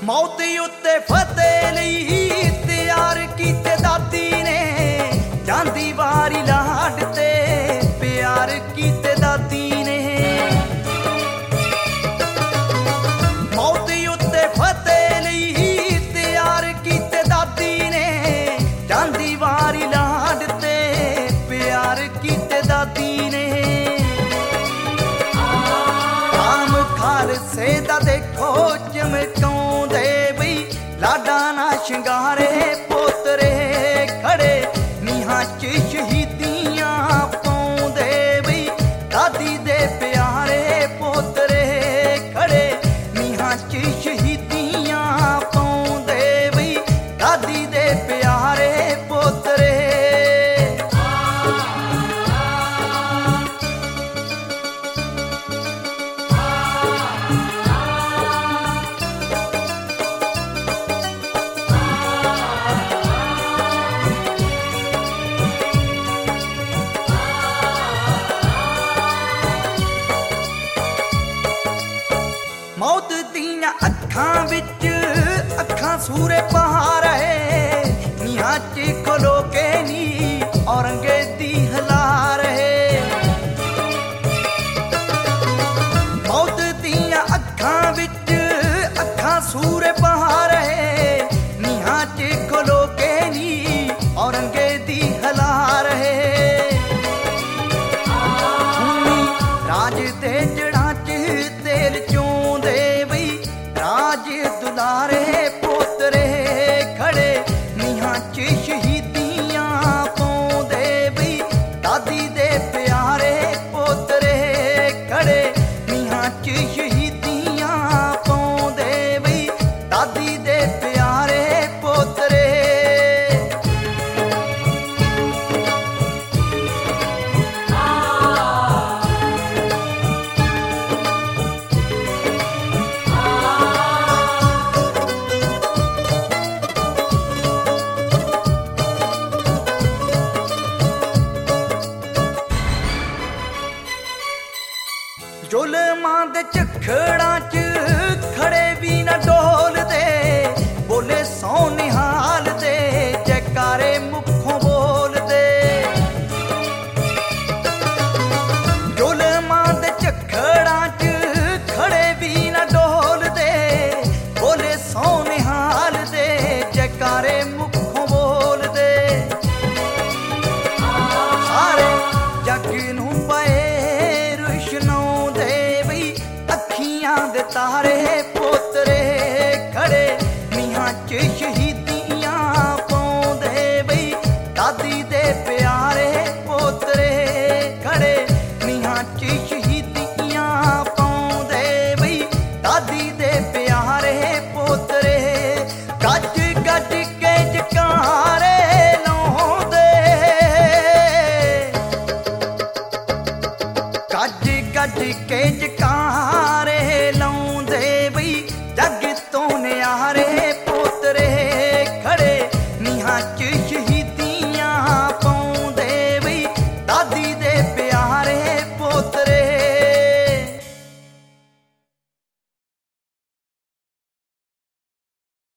मौत उत्ते फतेह लई तैयार कीते दादी ने, जांदी वारी लाड ते प्यार कीते दादी ने। मौत उत्ते फतेह लई तैयार कीते दादी ने, जांदी वारी लाड ते प्यार कीते दादी ने। राम खालसे दा देखो चमकाउंदे बई, लाडा ना शिंगारे पोतरे खड़े नीहां च शहीदियां पाउंदे बई, दादी दे प्यारे पोतरे खड़े नीहां च शहीदियां पाउंदे बई, दादी दे प्यारे पोतरे। मौत दियां अखां विच अखां सूरे पा रहे, नीहां च खलो के नी औरंगे दी हिला रहे। मौत दियां अखां विच अखां सूरे पा रहे, नीहां च खलो के नी औरंगे दी हिला रहे। राज दे जड़ां च तेल चोंदे बई, राज दुलारे पोतरे खड़े नीहां च शहीदियां पाउंदे बई, दादी दे प्यारे पोतरे खड़े नीहां च शहीदियां पाउंदे बई, दादी दे प्यारे पोतरे। जुल्मां दे झखड़ां च खड़े भी ना डोलदे, बोले सौ निहाल दे जयकारे मुखों बोलदे। जुल्मां दे झखड़ां च खड़े भी ना डोलदे, बोले सौ निहाल दे जयकारे मुखों बोलदे। सारे जग नूं पए रुशनाउंदे बई, अखियां दे तारे पोतरे खड़े नीहां च शहीदियां पाउंदे बई, दादी दे प्यारे पोतरे खड़े नीहां च शहीदियां पाउंदे बई, दादी दे प्यारे पोतरे। गज गज के जकारे लाउंदे, गज गज के जकारे लाउंदे बई, जग तो न्यारे पोतरे खड़े नीहां च